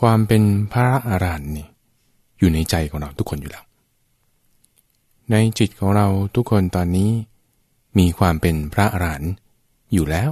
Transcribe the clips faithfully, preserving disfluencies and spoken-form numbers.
ความเป็นพระอรหันต์นี่อยู่ในใจของเราทุกคนอยู่แล้วในจิตของเราทุกคนตอนนี้มีความเป็นพระอรหันต์อยู่แล้ว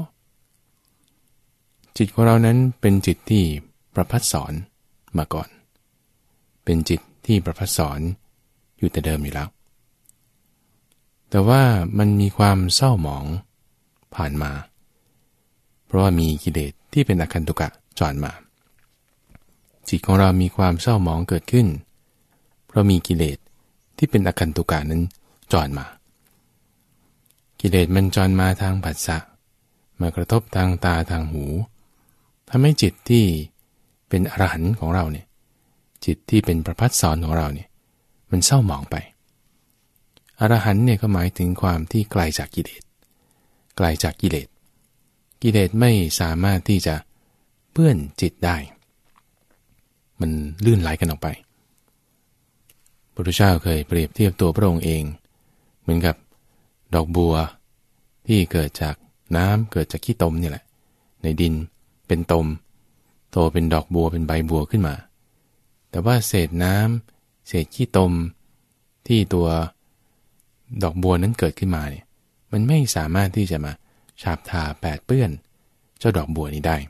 จิตของเรานั้นเป็นจิตที่ประภัสสรมาก่อนเป็นจิตที่ประภัสสรอยู่แต่เดิมอยู่แล้วแต่ว่ามันมีความเศร้าหมองผ่านมาเพราะว่ามีกิเลสที่เป็นอคันตุกะจรมาจิตของเรามีความเศร้าหมองเกิดขึ้นเพราะมีกิเลสที่เป็นอคันตุกะนั้นจรมากิเลสมันจรมาทางผัสสะมากระทบทางตาทางหูทำให้จิตที่เป็นอรหันต์ของเราเนี่ยจิตที่เป็นประภัสสรของเราเนี่ยมันเศร้าหมองไปอรหันต์เนี่ยก็หมายถึงความที่ไกลจากกิเลสไกลจากกิเลสกิเลสไม่สามารถที่จะเปื้อนจิตได้มันลื่นไหลกันออกไปพระพุทธเจ้าเคยเปรียบเทียบตัวพระองค์เองเหมือนกับดอกบัวที่เกิดจากน้ำเกิดจากขี้ตมนี่แหละในดินเป็นตมโตเป็นดอกบัวเป็นใบบัวขึ้นมาแต่ว่าเศษน้ำเศษขี้ตมที่ตัวดอกบัวนั้นเกิดขึ้นมาเนี่ยมันไม่สามารถที่จะมาฉาบทาแปดเปื้อนเจ้าดอกบัวนี้ได้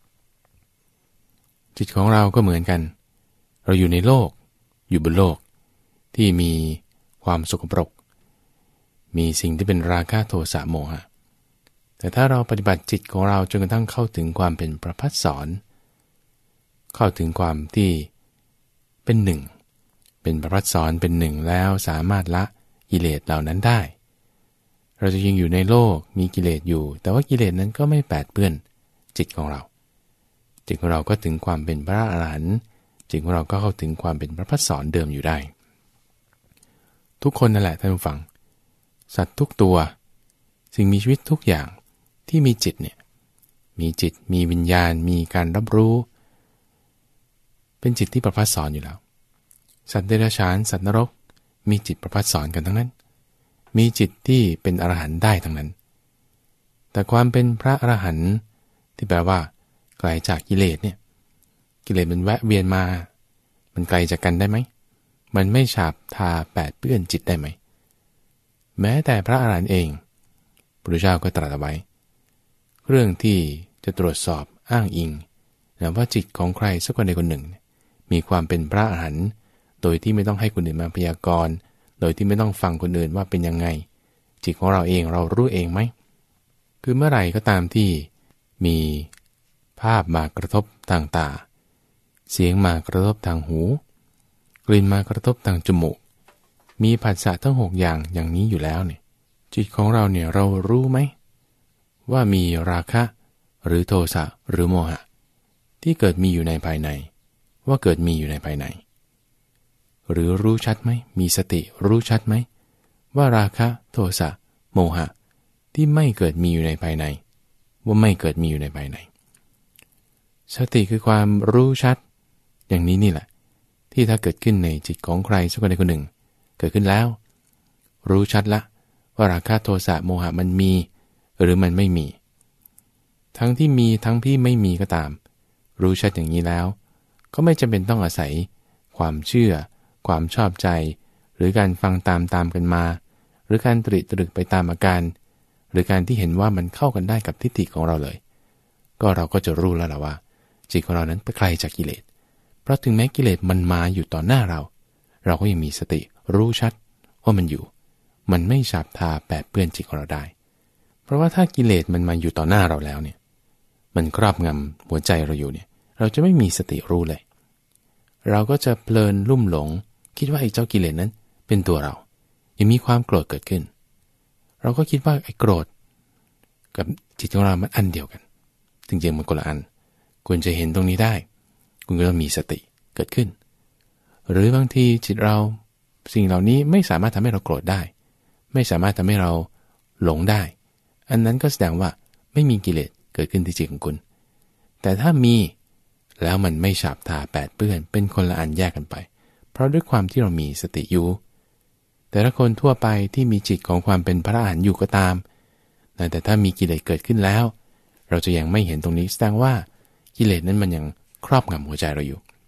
จิตของเราก็เหมือนกันเราอยู่ในโลกอยู่บนโลกที่มีความสกปรกมีสิ่งที่เป็นราคะโทสะโมหะแต่ถ้าเราปฏิบัติจิตของเราจนกระทั่งเข้าถึงความเป็นประภัสสรเข้าถึงความที่เป็นหนึ่งเป็นประภัสสรเป็นหนึ่งแล้วสามารถละกิเลสเหล่านั้นได้เราจะยังอยู่ในโลกมีกิเลสอยู่แต่ว่ากิเลสนั้นก็ไม่แปดเปื้อนจิตของเราจิตของเราก็ถึงความเป็นพระอรหันต์จิตของเราก็เข้าถึงความเป็นพระภัสสรเดิมอยู่ได้ทุกคนนั่นแหละท่านผู้ฟังสัตว์ทุกตัวสิ่งมีชีวิตทุกอย่างที่มีจิตเนี่ยมีจิตมีวิญญาณมีการรับรู้เป็นจิตที่ประภัสสรอยู่แล้วสัตว์เดรัจฉานสัตว์นรกมีจิตประภัสสรกันทั้งนั้นมีจิตที่เป็นอรหันต์ได้ทั้งนั้นแต่ความเป็นพระอรหันต์ที่แปลว่าไกลจากกิเลสเนี่ยกิเลสมันแวะเวียนมามันไกลจากกันได้ไหมมันไม่ฉาบทาแปดเปื้อนจิตได้ไหมแม้แต่พระอรหันต์เองพระพุทธเจ้าก็ตรัสเอาไว้เรื่องที่จะตรวจสอบอ้างอิงนะว่าจิตของใครสักคนใดคนหนึ่งมีความเป็นพระอรหันต์โดยที่ไม่ต้องให้คนอื่นมาพยากรณ์โดยที่ไม่ต้องฟังคนอื่นว่าเป็นยังไงจิตของเราเองเรารู้เองไหมคือเมื่อไหร่ก็ตามที่มีภาพมากระทบทางตาเสียงมากระทบทางหูกลิ่นมากระทบทางจมูกมีผัสสะทั้งหกอย่างอย่างนี้อยู่แล้วเนี่ยจิตของเราเนี่ยเรารู้ไหมว่ามีราคะหรือโทสะหรือโมหะที่เกิดมีอยู่ในภายในว่าเกิดมีอยู่ในภายในหรือรู้ชัดไหมมีสติรู้ชัดไหมว่าราคะโทสะโมหะที่ไม่เกิดมีอยู่ในภายในว่าไม่เกิดมีอยู่ในภายในสติคือความรู้ชัดอย่างนี้นี่แหละที่ถ้าเกิดขึ้นในจิตของใครสักคนใดคนหนึ่งเกิดขึ้นแล้วรู้ชัดละว่าราคะโทสะโมหะมันมีหรือมันไม่มีทั้งที่มีทั้งที่ไม่มีก็ตามรู้ชัดอย่างนี้แล้วก็ไม่จำเป็นต้องอาศัยความเชื่อความชอบใจหรือการฟังตามตามกันมาหรือการตรึกตรึกไปตามอาการหรือการที่เห็นว่ามันเข้ากันได้กับทิฏฐิของเราเลยก็เราก็จะรู้แล้วล่ะว่าจิตของเรานั้นไปไกลจากกิเลสเพราะถึงแม้กิเลสมันมาอยู่ต่อหน้าเราเราก็ยังมีสติรู้ชัดว่ามันอยู่มันไม่ฉาบทาแปดเปื้อนจิตของเราได้เพราะว่าถ้ากิเลสมันมาอยู่ต่อหน้าเราแล้วเนี่ยมันครอบงำหัวใจเราอยู่เนี่ยเราจะไม่มีสติรู้เลยเราก็จะเพลินลุ่มหลงคิดว่าไอ้เจ้ากิเลสนั้นเป็นตัวเรายังมีความโกรธเกิดขึ้นเราก็คิดว่าไอ้โกรธกับจิตของเรามันอันเดียวกันจริงๆมันคนละอันควรจะเห็นตรงนี้ได้คุณก็ต้องมีสติเกิดขึ้นหรือบางทีจิตเราสิ่งเหล่านี้ไม่สามารถทำให้เราโกรธได้ไม่สามารถทำให้เราหลงได้อันนั้นก็แสดงว่าไม่มีกิเลสเกิดขึ้นที่จิตของคุณแต่ถ้ามีแล้วมันไม่ฉาบทาแปดเปื้อนเป็นคนละอันแยกกันไปเพราะด้วยความที่เรามีสติอยู่แต่ถ้าคนทั่วไปที่มีจิตของความเป็นพระอรหันต์อยู่ก็ตามแต่ถ้ามีกิเลสเกิดขึ้นแล้วเราจะยังไม่เห็นตรงนี้แสดงว่ากิเลสนั้นมันยังครอบงำหัวใจเราอยู่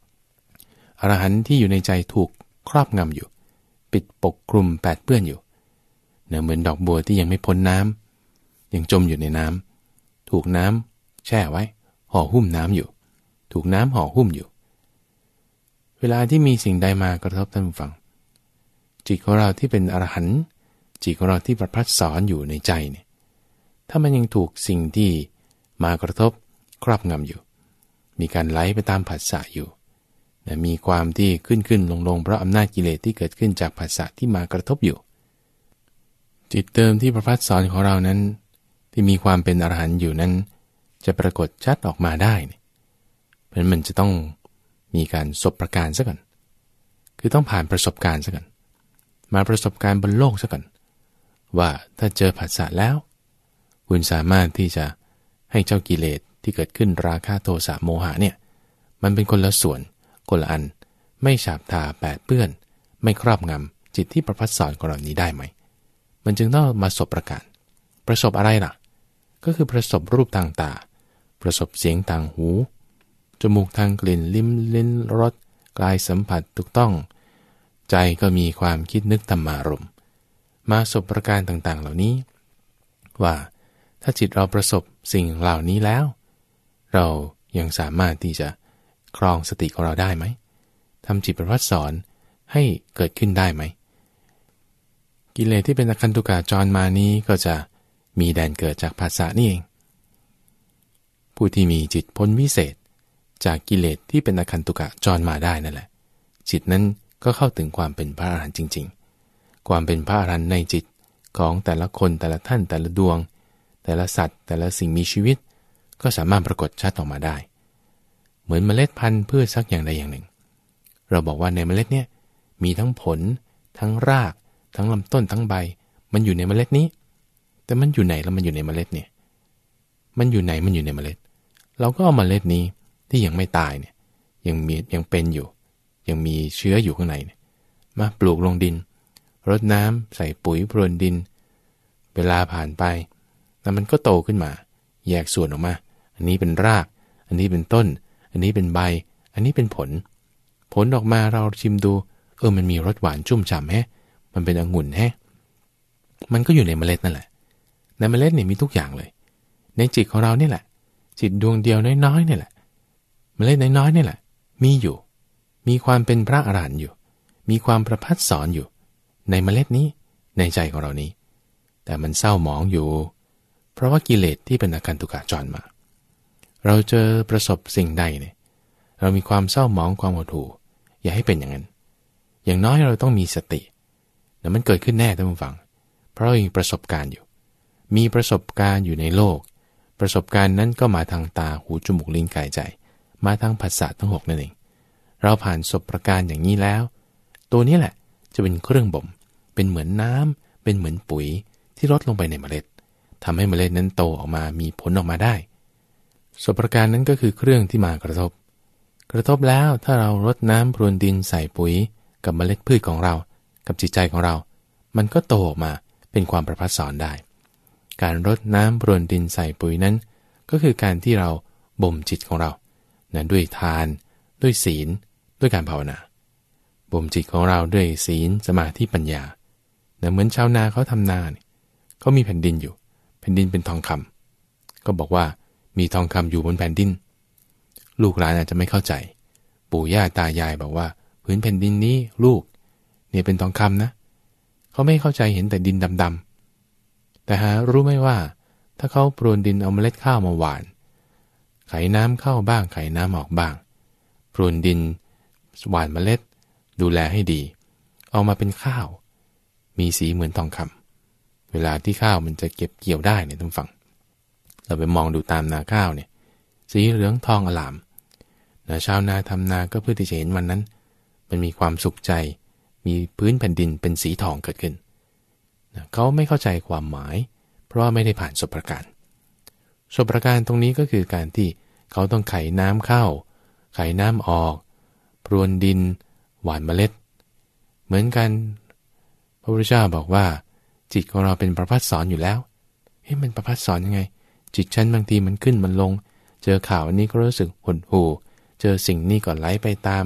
อรหันต์ที่อยู่ในใจถูกครอบงำอยู่ปิดปกคลุมแปดเปื้อนอยู่เนี่ยเหมือนดอกบัวที่ยังไม่พ้นน้ำยังจมอยู่ในน้ำถูกน้ำแช่ไว้ห่อหุ้มน้ำอยู่ถูกน้ำห่อหุ้มอยู่เวลาที่มีสิ่งใดมากระทบท่านผู้ฟังจิตของเราที่เป็นอรหันต์จิตของเราที่ประพัดสอนอยู่ในใจเนี่ยถ้ามันยังถูกสิ่งที่มากระทบครอบงำอยู่มีการไหลไปตามผัสสะอยู่นะมีความที่ขึ้นขึ้นลงลงเพราะอำนาจกิเลสที่เกิดขึ้นจากผัสสะที่มากระทบอยู่จิตเดิมที่ประพัดสอนของเรานั้นที่มีความเป็นอรหันต์อยู่นั้นจะปรากฏชัดออกมาได้เพราะมันจะต้องมีการสบประการซะก่อนคือต้องผ่านประสบการณ์ซะก่อนมาประสบการณ์บนโลกซะก่อนว่าถ้าเจอผัสสะแล้วคุณสามารถที่จะให้เจ้ากิเลสที่เกิดขึ้นราคะโทสะโมหะเนี่ยมันเป็นคนละส่วนคนละอันไม่ฉาบทาแปดเปื้อนไม่ครอบงำจิตที่ประพัดสอนของเรานี้ได้ไหมมันจึงต้องมาสบประการประสบอะไรล่ะก็คือประสบรูปทางตาประสบเสียงทางหูจมูกทางกลิ่นลิ้มลิ้นรสกายสัมผัสถูกต้องใจก็มีความคิดนึกธรรมารมณ์มาสบประการต่างๆเหล่านี้ว่าถ้าจิตเราประสบสิ่งเหล่านี้แล้วเรายังสามารถที่จะครองสติของเราได้ไหมทำจิตประพัดสอนให้เกิดขึ้นได้ไหมกิเลสที่เป็นอคันตุกะจรมานี้ก็จะมีแดนเกิดจากภาษานี่เองผู้ที่มีจิตพ้นวิเศษจากกิเลสที่เป็นอคันตุกะจรมาได้นั่นแหละจิตนั้นก็เข้าถึงความเป็นพระอรหันต์จริงๆความเป็นพระอรหันต์ในจิตของแต่ละคนแต่ละท่านแต่ละดวงแต่ละสัตว์แต่ละสิ่งมีชีวิตก็สามารถปรากฏชัดออกมาได้เหมือนเมล็ดพันธุ์พืชสักอย่างใดอย่างหนึ่งเราบอกว่าในเมล็ดเนี่ยมีทั้งผลทั้งรากทั้งลำต้นทั้งใบมันอยู่ในเมล็ดนี้แต่มันอยู่ไหนแล้วมันอยู่ในเมล็ดเนี่ยมันอยู่ไหนมันอยู่ในเมล็ดเราก็เอาเมล็ดนี้ที่ยังไม่ตายเนี่ยยังมียังเป็นอยู่ยังมีเชื้ออยู่ข้างในเนี่ยมาปลูกลงดินรดน้ำใส่ปุ๋ยพรวนดินเวลาผ่านไปแล้วมันก็โตขึ้นมาแยกส่วนออกมาอันนี้เป็นรากอันนี้เป็นต้นอันนี้เป็นใบอันนี้เป็นผลผลออกมาเราชิมดูเออมันมีรสหวานชุ่มฉ่ำแฮะมันเป็นองุ่นแฮะมันก็อยู่ในเมล็ดนั่นแหละในเมล็ดเนี่ยมีทุกอย่างเลยในจิตของเราเนี่ยแหละจิตดวงเดียวน้อยๆเนี่ยแหละเมล็ดน้อยๆเนี่ยแหละมีอยู่มีความเป็นพระอรหันต์อยู่มีความประพัดสอนอยู่ในเมล็ดนี้ในใจของเรานี้แต่มันเศร้าหมองอยู่เพราะว่ากิเลสที่เป็นอคันตุกะจรมาเราเจอประสบสิ่งใดเนี่ยเรามีความเศร้าหมองความหดหู่อย่าให้เป็นอย่างนั้นอย่างน้อยเราต้องมีสติแต่มันเกิดขึ้นแน่ท่านผู้ฟังเพราะเรามีประสบการณ์อยู่มีประสบการณ์อยู่ในโลกประสบการณ์นั้นก็มาทางตาหูจมูกลิ้นกายใจมาทางภาษาทั้งหกนั่นเองเราผ่านประสบการณ์อย่างนี้แล้วตัวนี้แหละจะเป็นเครื่องบ่มเป็นเหมือนน้ำเป็นเหมือนปุ๋ยที่ลดลงไปในเมล็ดทำให้เมล็ดนั้นโตออกมามีผลออกมาได้ประสบการณ์นั้นก็คือเครื่องที่มากระทบกระทบแล้วถ้าเรารดน้ำพรวนดินใส่ปุ๋ยกับเมล็ดพืชของเรากับจิตใจของเรามันก็โตออกมาเป็นความประพัดสอนได้การรดน้ำพรวนดินใส่ปุ๋ยนั้นก็คือการที่เราบ่มจิตของเรานะด้วยทานด้วยศีลด้วยการภาวนาบ่มจิตของเราด้วยศีลสมาธิปัญญานะเหมือนชาวนาเขาทำนาเนี่ยเขามีแผ่นดินอยู่แผ่นดินเป็นทองคำก็บอกว่ามีทองคำอยู่บนแผ่นดินลูกหลานอาจจะไม่เข้าใจปู่ย่าตายายบอกว่าพื้นแผ่นดินนี้ลูกเนี่ยเป็นทองคำนะเขาไม่เข้าใจเห็นแต่ดินดำๆแต่หารู้ไหมว่าถ้าเขาพรวนดินเอาเมล็ดข้าวมาหว่านไขน้ำเข้าบ้างไขน้ำออกบ้างพรวนดินหว่านเมล็ดดูแลให้ดีเอามาเป็นข้าวมีสีเหมือนทองคำเวลาที่ข้าวมันจะเก็บเกี่ยวได้เนี่ยท่านฟังเราไปมองดูตามนาข้าวเนี่ยสีเหลืองทองอลามนะชาวนาทำนาก็เพื่อที่จะเห็นวันนั้นมันมีความสุขใจมีพื้นแผ่นดินเป็นสีทองเกิดขึ้นนะเขาไม่เข้าใจความหมายเพราะว่าไม่ได้ผ่านประสบการณ์ประสบการณ์ตรงนี้ก็คือการที่เขาต้องไขน้ำเข้าไขน้ำออกพรวนดินหว่านเมล็ดเหมือนกันพระพุทธเจ้าบอกว่าจิตของเราเป็นประภัสสอนอยู่แล้วเฮ้ยมันประภัสสอนยังไงจิตฉันบางทีมันขึ้นมันลงเจอข่าวอันนี้ก็รู้สึกหดหู่เจอสิ่งนี้ก็ไหลไปตาม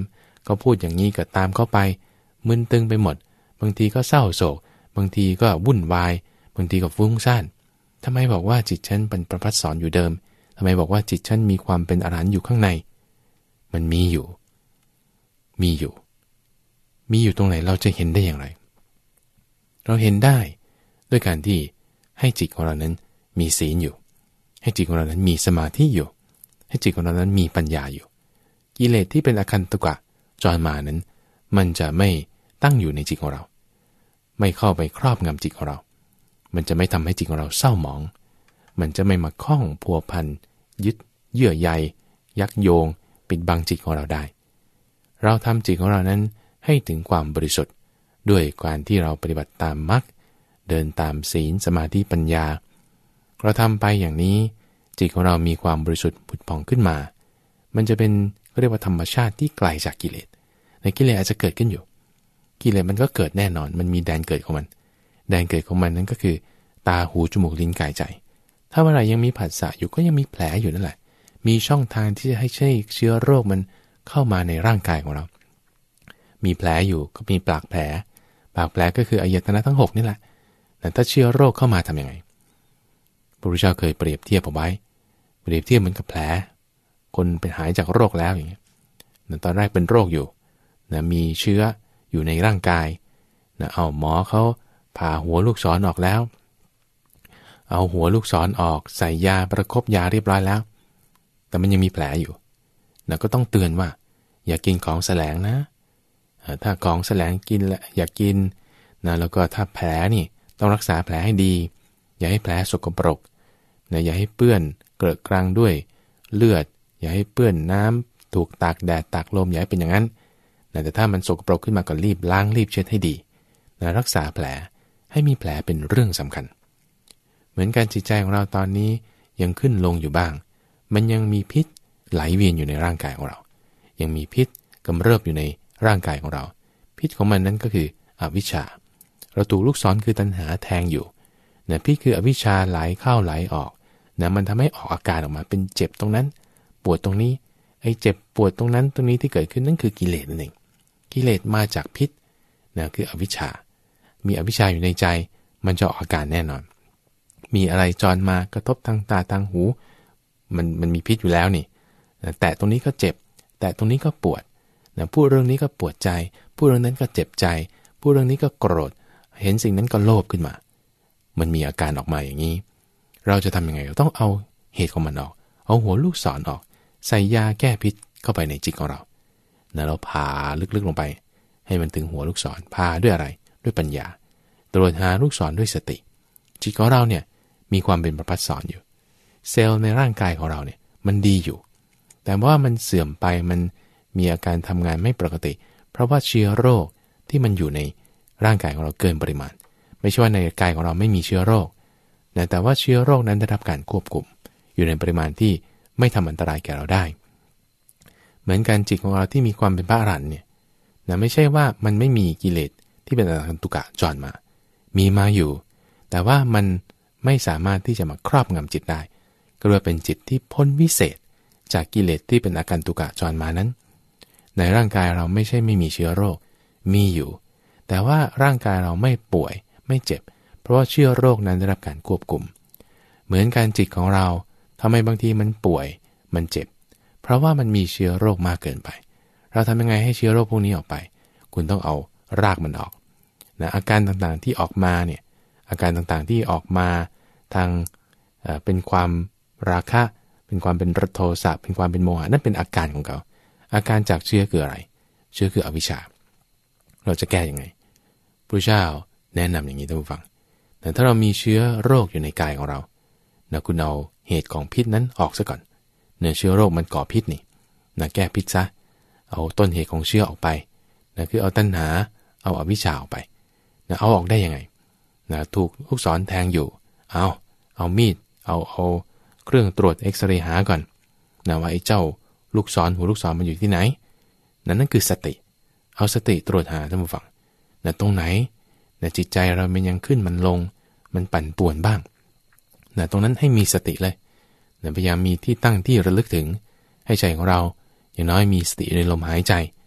ก็พูดอย่างนี้ก็ตามเข้าไปมึนตึงไปหมดบางทีก็เศร้าโศกบางทีก็วุ่นวายบางทีก็ฟุ้งซ่านทำไมบอกว่าจิตฉันเป็นประภัสสรอยู่เดิมทำไมบอกว่าจิตฉันมีความเป็นอรหันต์อยู่ข้างในมันมีอยู่มีอยู่มีอยู่ตรงไหนเราจะเห็นได้อย่างไรเราเห็นได้ด้วยการที่ให้จิตของเรานั้นมีศีลอยู่ให้จิตของเรานั้นมีสมาธิอยู่ให้จิตของเรานั้นมีปัญญาอยู่กิเลสที่เป็นอคันตุกะจรมานั้นมันจะไม่ตั้งอยู่ในจิตของเราไม่เข้าไปครอบงำจิตของเรามันจะไม่ทำให้จิตของเราเศร้าหมองมันจะไม่มาคล้องพัวพันยึดเยื่อใยยักโยงปิดบังจิตของเราได้เราทำจิตของเรานั้นให้ถึงความบริสุทธิ์ด้วยการที่เราปฏิบัติตามมรรคเดินตามศีลสมาธิปัญญาเราทำไปอย่างนี้จิตของเรามีความบริสุทธิ์ผุดผ่องขึ้นมามันจะเป็นเรียกว่าธรรมชาติที่ไกลจากกิเลสในกิเลสอาจจะเกิดขึ้นอยู่กิเลสมันก็เกิดแน่นอนมันมีแดนเกิดของมันแดนเกิดของมันนั้นก็คือตาหูจมูกลิ้นกายใจถ้าเวลายังมีผัสสะอยู่ก็ยังมีแผลอยู่นั่นแหละมีช่องทางที่จะให้ใช้เชื้อโรคมันเข้ามาในร่างกายของเรามีแผลอยู่ก็มีปากแผลปากแผลก็คืออายตนะทั้งหกนี่แหละแต่ถ้าเชื้อโรคเข้ามาทำยังไงพระพุทธเจ้าเคยเปรียบเทียบเอาไว้เปรียบเทียบเหมือนกับแผลคนเป็นหายจากโรคแล้วอย่างเงี้ยตอนแรกเป็นโรคอยู่นะมีเชื้ออยู่ในร่างกายนะเอาหมอเขาผ่าหัวลูกศรออกแล้วเอาหัวลูกศรออกใส่ยาประคบยาเรียบร้อยแล้วแต่มันยังมีแผลอยู่นะก็ต้องเตือนว่าอย่ากินของแสลงนะถ้าของแสลงกินแล้วอย่ากินนะแล้วก็ถ้าแผลนี่ต้องรักษาแผลให้ดีอย่าให้แผลสกปรกนะอย่าให้เปื้อนเกลอะกรังด้วยเลือดอย่าให้เปื้อนน้ำถูกตากแดดตากลมอย่าให้เป็นอย่างนั้นนะแต่ถ้ามันสกปรกขึ้นมาก็รีบล้างรีบเช็ดให้ดีนะรักษาแผลให้มีแผลเป็นเรื่องสำคัญเหมือนการจิตใจของเราตอนนี้ยังขึ้นลงอยู่บ้างมันยังมีพิษไหลเวียนอยู่ในร่างกายของเรายังมีพิษกำเริบอยู่ในร่างกายของเราพิษของมันนั้นก็คืออวิชชาเราถูกลูกศรคือตัณหาแทงอยู่นะพิษคืออวิชชาไหลเข้าไหลออกนะมันทำให้ออกอาการออกมาเป็นเจ็บตรงนั้นปวดตรงนี้ไอ้เจ็บปวดตรงนั้นตรงนี้ที่เกิดขึ้นนั่นคือกิเลสนั่นเองกิเลสมาจากพิษนะคืออวิชชามีอวิชชาอยู่ในใจมันจะออกอาการแน่นอนมีอะไรจรมากระทบทางตาทางหูมันมันมีพิษอยู่แล้วนี่นะแต่ตรงนี้ก็เจ็บแต่ตรงนี้ก็ปวดนะพูดเรื่องนี้ก็ปวดใจพูดเรื่องนั้นก็เจ็บใจพูดเรื่องนี้ก็โกรธเห็นสิ่งนั้นก็โลภขึ้นมามันมีอาการออกมาอย่างนี้เราจะทำยังไงเราต้องเอาเหตุของมันออกเอาหัวลูกศรออกใส่ยาแก้พิษเข้าไปในจิตของเรานะเราผ่าลึกๆลงไปให้มันถึงหัวลูกศรผ่าด้วยอะไรด้วยปัญญาตรวจหาลูกศรด้วยสติจิตของเราเนี่ยมีความเป็นประภัสสรอยู่เซลล์ในร่างกายของเราเนี่ยมันดีอยู่แต่ว่ามันเสื่อมไปมันมีอาการทำงานไม่ปกติเพราะว่าเชื้อโรคที่มันอยู่ในร่างกายของเราเกินปริมาณไม่ใช่ว่าในกายของเราไม่มีเชื้อโรคแต่ว่าเชื้อโรคนั้นได้รับการควบคุมอยู่ในปริมาณที่ไม่ทำอันตรายแก่เราได้เหมือนกันจิตของเราที่มีความเป็นพระอรหันต์เนี่ยนะไม่ใช่ว่ามันไม่มีกิเลสที่เป็นอคันตุกะจรมามีมาอยู่แต่ว่ามันไม่สามารถที่จะมาครอบงำจิตได้ก็เรียกเป็นจิตที่พ้นวิเศษจากกิเลสที่เป็นอาคันตุกะจรมานั้นในร่างกายเราไม่ใช่ไม่มีเชื้อโรคมีอยู่แต่ว่าร่างกายเราไม่ป่วยไม่เจ็บเพราะว่าเชื้อโรคนั้นได้รับการควบคุมเหมือนการจิตของเราทำไมบางทีมันป่วยมันเจ็บเพราะว่ามันมีเชื้อโรคมากเกินไปเราทำยังไงให้เชื้อโรคพวกนี้ออกไปคุณต้องเอารากมันออกนะอาการต่างๆที่ออกมาเนี่ยอาการต่างๆที่ออกมาทางเอ่อเป็นความราคะเป็นความเป็นโทสะเป็นความเป็นโมหะนั่นเป็นอาการของเขาอาการจากเชื้อคืออะไรเชื้อคืออวิชชาเราจะแก้ยังไงพระเจ้าแนะนำอย่างนี้ท่านผู้ฟังแต่ถ้าเรามีเชื้อโรคอยู่ในกายของเรานะคุณเอาเหตุของพิษนั้นออกซะก่อนเนื้อเชื้อโรคมันก่อพิษนี่นะแก้พิษซะเอาต้นเหตุของเชื้อออกไปนะคือเอาตัณหาเอาอวิชชาออกไปนะเอาออกได้ยังไงนะถูกลูกศรแทงอยู่เอาเอามีดเอาเอาเครื่องตรวจเอ็กซเรย์หาก่อนนะว่าไอ้เจ้าลูกศรหัวลูกศรมันอยู่ที่ไหนนั่นนั่นคือสติเอาสติตรวจหาท่านผู้ฟังนะตรงไหนนะจิตใจเรามันยังขึ้นมันลงมันปั่นป่วนบ้างนะตรงนั้นให้มีสติเลยนะพยายามมีที่ตั้งที่ระลึกถึงให้ใจของเราอย่างน้อยมีสติในลมหายใจ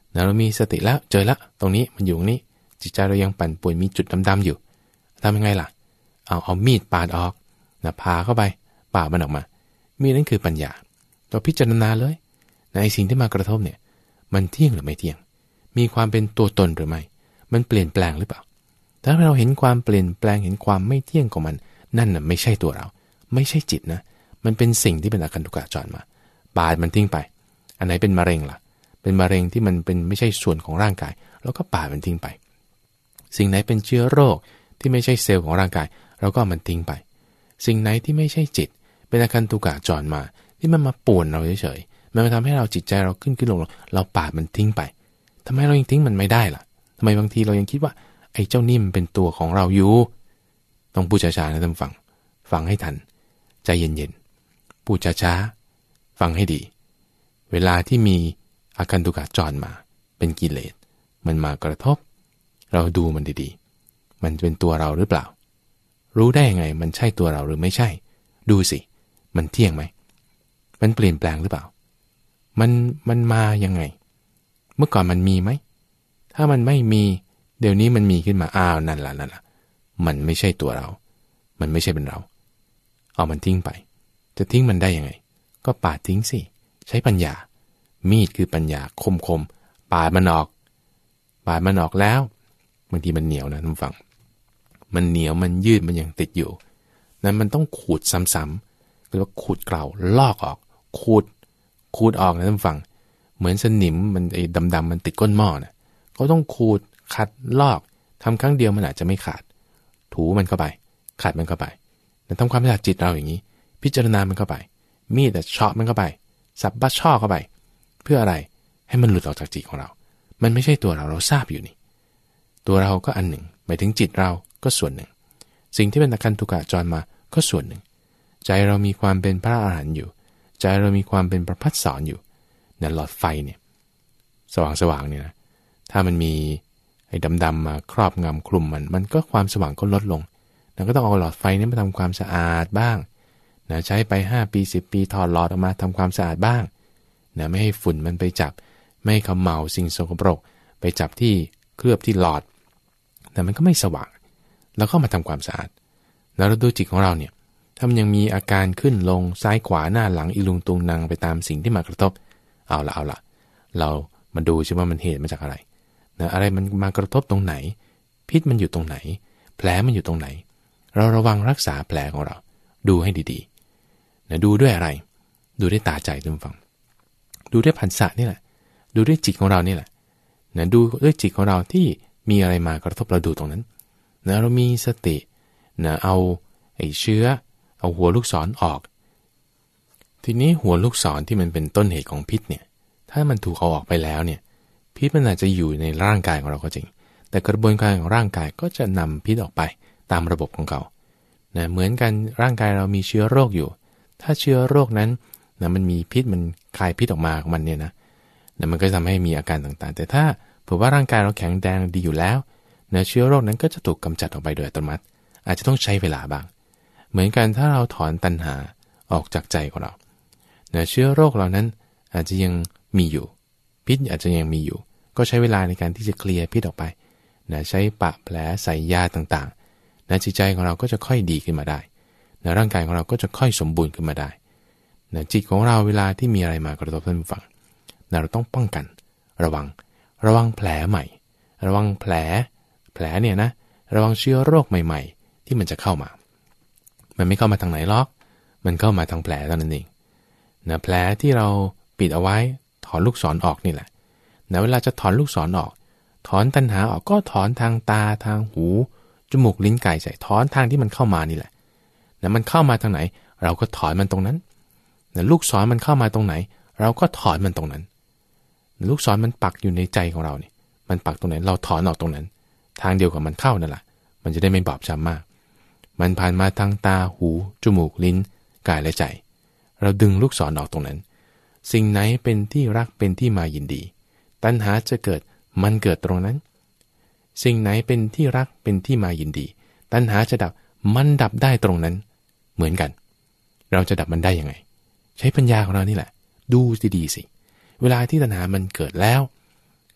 นะเรามีสติแล้วเจอแล้วตรงนี้มันอยู่ตรงนี้จิตใจเรายังปั่นป่วนมีจุดดำๆอยู่ทำยังไงล่ะเอาเอามีดปาดออกนะพาเข้าไปปาดมันออกมามีนั่นคือปัญญาเราพิจารณาเลยในสิ่งที่มากระทบเนี่ยมันเที่ยงหรือไม่เที่ยงมีความเป็นตัวตนหรือไม่มันเปลี่ยนแปลงหรือเปล่าถ้าเราเห็นความเปลี่ยนแปลงเห็นความไม่เที่ยงของมันนั่นน่ะไม่ใช่ตัวเราไม่ใช่จิตนะมันเป็นสิ่งที่เป็นอาการทุกขจรมาปาดมันทิ้งไปอันไหนเป็นมะเร็งล่ะเป็นมะเร็งที่มันเป็นไม่ใช่ส่วนของร่างกายเราก็ปาดมันทิ้งไปสิ่งไหนเป็นเชื้อโรคที่ไม่ใช่เซลล์ของร่างกายเราก็มันทิ้งไปสิ่งไหนที่ไม่ใช่จิตเป็นอาการทุกขจรมาที่มันมาป่วนเราเฉยๆมันมาทำให้เราจิตใจเราขึ้นขึ้นลงเราปาดมันทิ้งไปทำไมเรายังทิ้งมันไม่ได้ล่ะทำไมบางทีเรายังคิดว่าไอ้เจ้านี่มันเป็นตัวของเราอยู่ต้องพูดช้าๆนะท่านฟังฟังให้ทันใจเย็นๆพูดช้าๆฟังให้ดีเวลาที่มีอาการทุกขจรมาเป็นกิเลสมันมากระทบเราดูมันดีๆมันเป็นตัวเราหรือเปล่ารู้ได้ยังไงมันใช่ตัวเราหรือไม่ใช่ดูสิมันเที่ยงไหมมันเปลี่ยนแปลงหรือเปล่ามันมันมายังไงเมื่อก่อนมันมีไหมถ้ามันไม่มีเดี๋ยวนี้มันมีขึ้นมาอ้าวนั่นล่ะนั่นล่ะมันไม่ใช่ตัวเรามันไม่ใช่เป็นเราเอามันทิ้งไปจะทิ้งมันได้ยังไงก็ปาดทิ้งสิใช้ปัญญามีดคือปัญญาคมคมปาดมันออกปาดมันออกแล้วบางทีมันเหนียวนะท่านฟังมันเหนียวมันยืดมันยังติดอยู่นั้นมันต้องขูดซ้ำๆเรียกว่าขูดเกลาลอกออกขูดขูดออกนะท่านฟังเหมือนสนิมมันไอ้ดำๆมันติดก้นหม้อนะเขาต้องขูดขัดลอกทำครั้งเดียวมันอาจจะไม่ขาดถูมันเข้าไปขัดมันเข้าไปแต่ทำความสะอาดจิตเราอย่างนี้พิจารณามันเข้าไปมีดแต่เฉาะมันเข้าไปสับบัดช่อเข้าไปเพื่ออะไรให้มันหลุดออกจากจิตของเรามันไม่ใช่ตัวเราเราทราบอยู่นี่ตัวเราก็อันหนึ่งหมายถึงจิตเราก็ส่วนหนึ่งสิ่งที่เป็นอาการทุกขจรมาก็ส่วนหนึ่งใจเรามีความเป็นพระอรหันต์อยู่ใจเรามีความเป็นประภัสสรอยู่ในหลอดไฟเนี่ยสว่างๆเนี่ยนะถ้ามันมีไอ้ดำๆมาครอบงำคลุมมันมันก็ความสว่างก็ลดลงเราก็ต้องเอาหลอดไฟนี้มาทำความสะอาดบ้างนะใช้ไปห้าปีสิบปีถอดหลอดออกมาทำความสะอาดบ้างนะไม่ให้ฝุ่นมันไปจับไม่ให้เขม่าสิ่งสกปรกไปจับที่เคลือบที่หลอดแต่มันก็ไม่สว่างแล้วก็มาทำความสะอาดแล้วเราดูจิตของเราเนี่ยถ้ามันยังมีอาการขึ้นลงซ้ายขวาหน้าหลังอีลุงตุงนางไปตามสิ่งที่มากระทบเอาละเอาละเรามาดูใช่ว่ามันเหตุมาจากอะไรนะอะไรมันมากระทบตรงไหนพิษมันอยู่ตรงไหนแผลมันอยู่ตรงไหนเราระวังรักษาแผลของเราดูให้ดีๆนะดูด้วยอะไรดูด้วยตาใจท่านฟังดูด้วยผัสสะนี่แหละดูด้วยจิตของเรานี่แหละนะดูด้วยจิตของเราที่มีอะไรมากระทบเราดูตรงนั้นนะเรามีสตินะเอาไอ้เชื้อเอาหัวลูกศรออกทีนี้หัวลูกศรที่มันเป็นต้นเหตุของพิษเนี่ยถ้ามันถูกเอาออกไปแล้วเนี่ยพิษมันอาจจะอยู่ในร่างกายของเราก็จริงแต่กระบวนการของร่างกายก็จะนำพิษออกไปตามระบบของเขานะเหมือนกันร่างกายเรามีเชื้อโรคอยู่ถ้าเชื้อโรคนั้นนะมันมีพิษมันคายพิษออกมาของมันเนี่ยนะนะมันก็ทำให้มีอาการต่างๆแต่ถ้าเผื่อว่าร่างกายเราแข็งแรงดีอยู่แล้วนะเชื้อโรคนั้นก็จะถูกกำจัดออกไปโดยอัตโนมัติอาจจะต้องใช้เวลาบ้างเหมือนกันถ้าเราถอนตัณหาออกจากใจของเรานะเชื้อโรคเหล่านั้นอาจจะยังมีอยู่พิษอาจจะยังมีอยู่ก็ใช้เวลาในการที่จะเคลียร์พิษออกไปนะใช้ปะแผลใส่ยาต่างๆนะจิตใจของเราก็จะค่อยดีขึ้นมาได้นะร่างกายของเราก็จะค่อยสมบูรณ์ขึ้นมาได้นะจิตของเราเวลาที่มีอะไรมากระทบท่านผู้ฟังนะเราต้องป้องกันระวังระวังแผลใหม่ระวังแผลแผลเนี่ยนะระวังเชื้อโรคใหม่ๆที่มันจะเข้ามามันไม่เข้ามาทางไหนหรอกมันเข้ามาทางแผลเท่านั้นเองนะแผลที่เราปิดเอาไว้ถอนลูกศรออกนี่แหละนะเวลาจะถอนลูกศรออกถอนตัณหาออกก็ถอนทางตาทางหูจมูกลิ้นกายใจถอนทางที่มันเข้ามานี่แหละนะมันเข้ามาทางไหนเราก็ถอนมันตรงนั้นนะลูกศรมันเข้ามาตรงไหนเราก็ถอนมันตรงนั้นนะลูกศรมันปักอยู่ในใจของเราเนี่ยมันปักตรงไหนเราถอนออกตรงนั้นทางเดียวกับมันเข้านั่นแหละมันจะได้ไม่บอบช้ำมากมันผ่านมาทางตาหูจมูกลิ้นกายและใจเราดึงลูกศรออกตรงนั้นสิ่งไหนเป็นที่รักเป็นที่มายินดีตัณหาจะเกิดมันเกิดตรงนั้นสิ่งไหนเป็นที่รักเป็นที่มายินดีตัณหาจะดับมันดับได้ตรงนั้นเหมือนกันเราจะดับมันได้ยังไงใช้ปัญญาของเรานี่แหละดูดีๆสิเวลาที่ตัณหามันเกิดแล้ว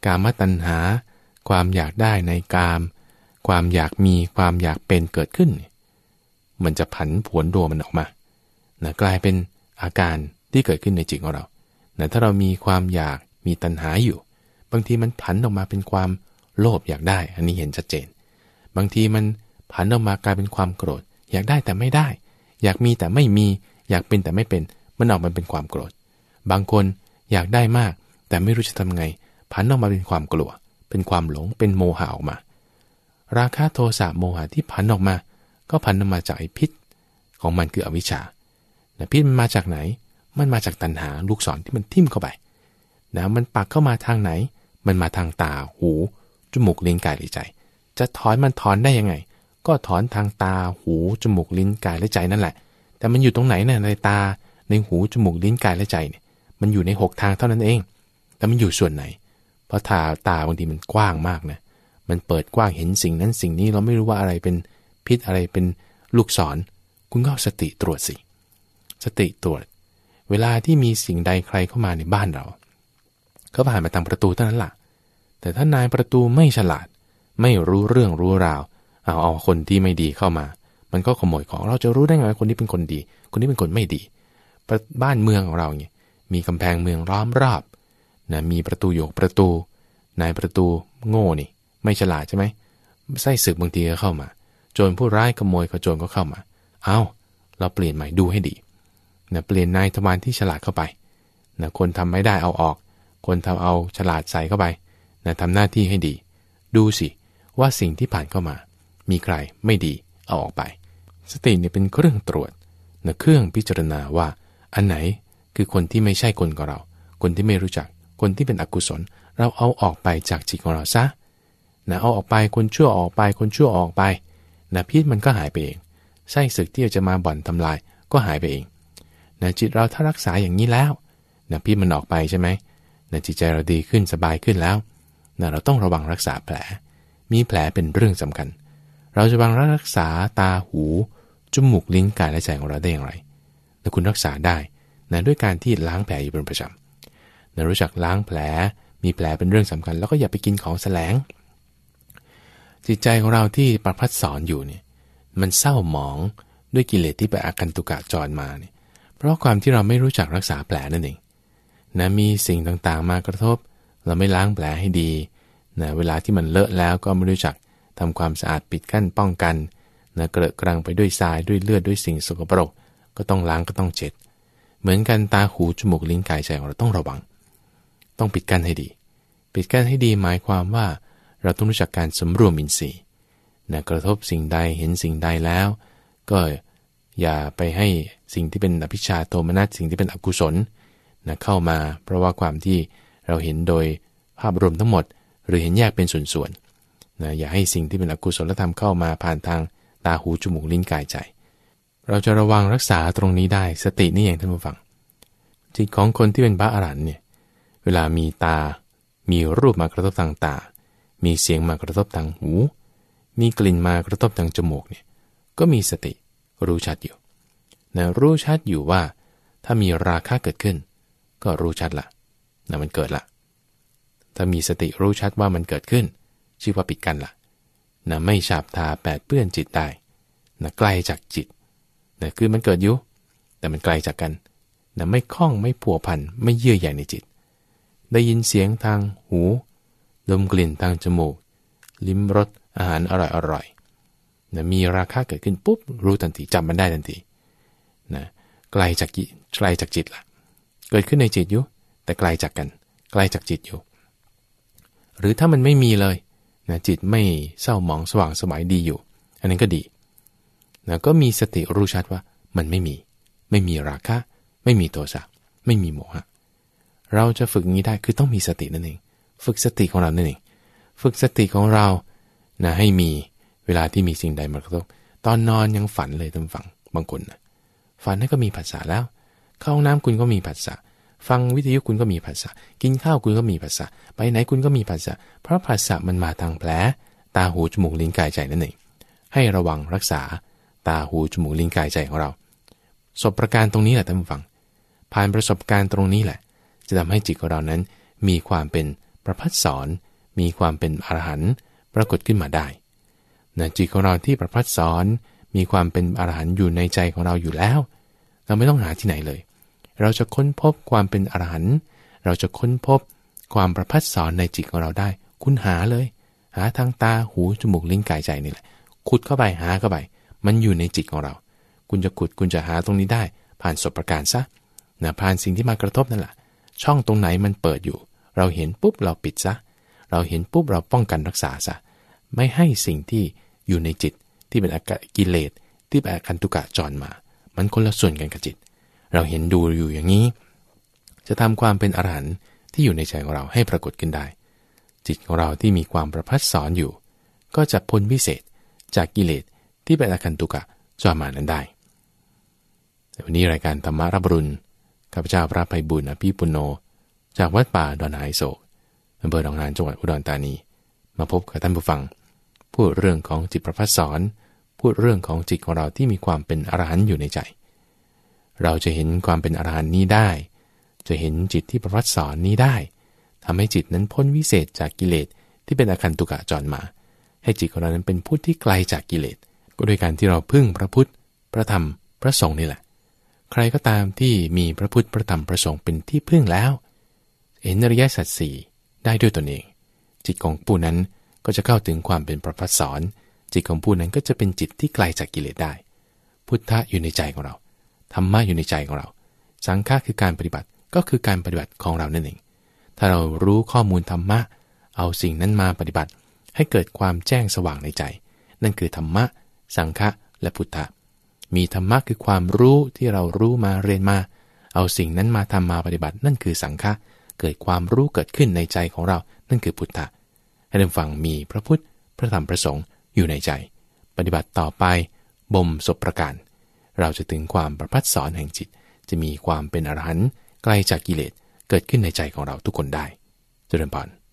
กามตัณหาความอยากได้ในกามความอยากมีความอยากเป็นเกิดขึ้นมันจะผันผวนตัวมันออกมานะกลายเป็นอาการที่เกิดขึ้นในจิตของเรานะถ้าเรามีความอยากมีตัณหาอยู่บางทีมันผันออกมาเป็นความโลภอยากได้อันนี้เห็นชัดเจนบางทีมันผันออกมากลายเป็นความโกรธอยากได้แต่ไม่ได้อยากมีแต่ไม่มีอยากเป็นแต่ไม่เป็นมันออกมาเป็นความโกรธบางคนอยากได้มากแต่ไม่รู้จะทำไงผันออกมาเป็นความกลัวเป็นความหลงเป็นโมหะออกมาราคะโทสะโมหะที่ผันออกมาก็ผันออกมาจากไอ้พิษของมันคืออวิชชานะพิษมันมาจากไหนมันมาจากตัณหาลูกศรที่มันทิ่มเข้าไปนะมันปักเข้ามาทางไหนมันมาทางตาหูจมูกลิ้นกายและใจจะถอนมันถอนได้ยังไงก็ถอนทางตาหูจมูกลิ้นกายและใจนั่นแหละแต่มันอยู่ตรงไหนเนี่ยในตาในหูจมูกลิ้นกายและใจเนี่ยมันอยู่ในหกทางเท่านั้นเองแต่มันอยู่ส่วนไหนเพราะตาตาบางทีมันกว้างมากนะมันเปิดกว้างเห็นสิ่งนั้นสิ่งนี้เราไม่รู้ว่าอะไรเป็นพิษอะไรเป็นลูกศรคุณก็เอาสติตรวจสิสติตรวจเวลาที่มีสิ่งใดใครเข้ามาในบ้านเราก็ผ่านมาทางประตูเท่านั้นล่ะแต่ถ้านายประตูไม่ฉลาดไม่รู้เรื่องรู้ราวเอาเอาคนที่ไม่ดีเข้ามามันก็ขโมยของเราจะรู้ได้ไงว่าคนนี้เป็นคนดีคนนี้เป็นคนไม่ดีบ้านเมืองของเราเนี่ยมีกำแพงเมืองล้อมรอบนะมีประตูโยกประตูนายประตูโง่นี่ไม่ฉลาดใช่ไหมไส้ศึกบางทีก็เข้ามาโจรผู้ร้ายขโมยขโจรก็เข้ามาเอาเราเปลี่ยนใหม่ดูให้ดีนะเปลี่ยนนายทวารที่ฉลาดเข้าไปนะคนทำไม่ได้เอาออกคนทำเอาฉลาดใส่เข้าไปนะทำหน้าที่ให้ดีดูสิว่าสิ่งที่ผ่านเข้ามามีใครไม่ดีเอาออกไปสติเนี่ยเป็นเครื่องตรวจนะเครื่องพิจารณาว่าอันไหนคือคนที่ไม่ใช่คนของเราคนที่ไม่รู้จักคนที่เป็นอกุศลเราเอาออกไปจากจิตของเราซะนะเอาออกไปคนชั่วออกไปคนชั่วออกไปนะพิษมันก็หายไปเองไส้ศึกที่จะมาบ่อนทำลายก็หายไปเองนะจิตเราถ้ารักษาอย่างนี้แล้วนะพิษมันออกไปใช่ไหมนะจิตใจเราดีขึ้นสบายขึ้นแล้วนะเราต้องระวังรักษาแผลมีแผลเป็นเรื่องสำคัญเราจะบังรักษาตาหูจมูกลิ้นกายและใจของเราได้อย่างไรแต่คุณรักษาได้นะด้วยการที่ล้างแผลอยู่เป็นประจำนะรู้จักล้างแผลมีแผลเป็นเรื่องสำคัญแล้วก็อย่าไปกินของแสลงจิตใจของเราที่ประพัดสอนอยู่เนี่ยมันเศร้าหมองด้วยกิเลสที่ไปอาคันตุกะจรมาเนี่ยเพราะความที่เราไม่รู้จักรักษาแผลนั่นเองนะมีสิ่งต่างๆมากระทบเราไม่ล้างแผลให้ดีนะเวลาที่มันเลอะแล้วก็ไม่รู้จักทำความสะอาดปิดกั้นป้องกันนะเกลอะกรังไปด้วยทรายด้วยเลือดด้วยสิ่งสกปรกก็ต้องล้างก็ต้องเช็ดเหมือนกันตาหูจมูกลิ้นกายใจของเราต้องระวังต้องปิดกั้นให้ดีปิดกั้นให้ดีหมายความว่าเราต้องรู้จักการสำรวมอินทรีย์นะกระทบสิ่งใดเห็นสิ่งใดแล้วก็อย่าไปให้สิ่งที่เป็นอภิชาโทมนัสสิ่งที่เป็นอกุศลนะเข้ามาเพราะว่าความที่เราเห็นโดยภาพรวมทั้งหมดหรือเห็นแยกเป็นส่วนๆนะอย่าให้สิ่งที่เป็นอกุศลธรรมเข้ามาผ่านทางตาหูจมูกลิ้นกายใจเราจะระวังรักษาตรงนี้ได้สตินี่เองท่านผู้ฟังจิตของคนที่เป็นพระอรหันต์เนี่ยเวลามีตามีรูปมากระทบทางตามีเสียงมากระทบทางหูมีกลิ่นมากระทบทางจมูกเนี่ยก็มีสติรู้ชัดอยู่นะรู้ชัดอยู่ว่าถ้ามีราคะเกิดขึ้นก็รู้ชัดละนะมันเกิดละถ้ามีสติรู้ชัดว่ามันเกิดขึ้นชื่อว่าปิดกั้นละนะไม่ฉาบทาแปดเปื้อนจิตได้นะไกลจากจิตนะคือมันเกิดอยู่แต่มันไกลจากกันนะไม่คล้องไม่ผัวพันไม่เยื่อใยในจิตได้ยินเสียงทางหูดมกลิ่นทางจมูกลิ้มรสอาหารอร่อยๆนะมีราคะเกิดขึ้นปุ๊บรู้ทันทีจำมันได้ทันทีนะไกลจากจิตไกลจากจิตละเกิดขึ้นในจิตอยู่แต่ไกลจากกันไกลจากจิตอยู่หรือถ้ามันไม่มีเลยนะจิตไม่เศร้าหมองสว่างสมัยดีอยู่อันนั้นก็ดีนะก็มีสติรู้ชัดว่ามันไม่มีไม่มีราคะไม่มีโทสะไม่มีโมหะเราจะฝึกงี้ได้คือต้องมีสตินั่นเองฝึกสติของเรานั่นเองฝึกสติของเรานะให้มีเวลาที่มีสิ่งใดมากระทบตอนนอนยังฝันเลยท่านฟังบางคนนะฝันนั่นก็มีผัสสะแล้วเข้าห้องน้ำคุณก็มีผัสสะฟังวิทยุคุณก็มีผัสสะกินข้าวคุณก็มีผัสสะไปไหนคุณก็มีผัสสะเพราะผัสสะมันมาทางแผลตาหูจมูกลิ้นกายใจนั่นเองให้ระวังรักษาตาหูจมูกลิ้นกายใจของเราประสบการณ์ตรงนี้แหละท่านผู้ฟังผ่านประสบการณ์ตรงนี้แหละจะทำให้จิตของเรานั้นมีความเป็นประภัสสอนมีความเป็นอรหันต์ปรากฏขึ้นมาได้นะจิตของเราที่ประภัสสอนมีความเป็นอรหันต์อยู่ในใจของเราอยู่แล้วเราไม่ต้องหาที่ไหนเลยเราจะค้นพบความเป็นอรหันต์เราจะค้นพบความประภัสสอนในจิตของเราได้คุณหาเลยหาทางตาหูจมูกลิ้นกายใจนี่แหละขุดเข้าไปหาเข้าไปมันอยู่ในจิตของเราคุณจะขุดคุณจะหาตรงนี้ได้ผ่านศพประการซะนะผ่านสิ่งที่มากระทบนั่นแหละช่องตรงไหนมันเปิดอยู่เราเห็นปุ๊บเราปิดซะเราเห็นปุ๊บเราป้องกันรักษาซะไม่ให้สิ่งที่อยู่ในจิตที่เป็นอาการกิเลสที่เป็นอาการทุกขะจรมามันคนละส่วนกันกับจิตเราเห็นดูอยู่อย่างนี้จะทำความเป็นอรหันต์ที่อยู่ในใจของเราให้ปรากฏขึ้นได้จิตของเราที่มีความประภัสสอนอยู่ก็จะพ้นวิเศษจากกิเลสที่เป็นอาการทุกขะจรมานั้นได้วันนี้รายการธรรมรับรุณข้าพเจ้าพระไพบูลย์อภิปุณโญจากวัดป่าดอนหายโศกอำเภอหนองหานจังหวัดอุดรธานีมาพบกับท่านผู้ฟังพูดเรื่องของจิตประภัสสอนพูดเรื่องของจิตของเราที่มีความเป็นอรหันต์อยู่ในใจเราจะเห็นความเป็นอรหันต์นี้ได้จะเห็นจิตที่ประภัสสอนนี้ได้ทำให้จิตนั้นพ้นวิเศษจากกิเลสที่เป็นอาคันตุกะจรมาให้จิตของเรานั้นเป็นผู้ที่ไกลจากกิเลสก็โดยการที่เราพึ่งพระพุทธพระธรรมพระสงฆ์นี่แหละใครก็ตามที่มีพระพุทธพระธรรมพระสงฆ์เป็นที่พึ่งแล้วเห็นอริยสัจสี่ได้ด้วยตนเองจิตของผู้นั้นก็จะเข้าถึงความเป็นประภัสสอนจิตของผู้นั้นก็จะเป็นจิตที่ไกลจากกิเลสได้พุทธะอยู่ในใจของเราธรรมะอยู่ในใจของเราสังฆะคือการปฏิบัติก็คือการปฏิบัติของเรานั่นเองถ้าเรารู้ข้อมูลธรรมะเอาสิ่งนั้นมาปฏิบัติให้เกิดความแจ้งสว่างในใจนั่นคือธรรมะสังฆะและพุทธะมีธรรมะคือความรู้ที่เรารู้มาเรียนมาเอาสิ่งนั้นมาทำมาปฏิบัตินั่นคือสังฆะเกิดความรู้เกิดขึ้นในใจของเรานั่นคือพุทธะให้ท่านฟังมีพระพุทธพระธรรมพระสงฆ์อยู่ในใจปฏิบัติต่อไปบ่มศพประการเราจะถึงความประภัสสอนแห่งจิตจะมีความเป็นอรหันต์ไกลจากกิเลสเกิดขึ้นในใจของเราทุกคนได้เจริญพร